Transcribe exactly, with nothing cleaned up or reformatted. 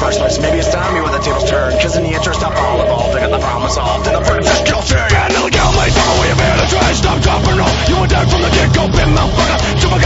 first place. Maybe it's time you where the tables turn, cause in the interest of all evolved, I got the problem solved. And the purpose is guilty. And illegal, late, all the way of it, try stop, drop, and roll. You were dead from the get-go, been motherfucker.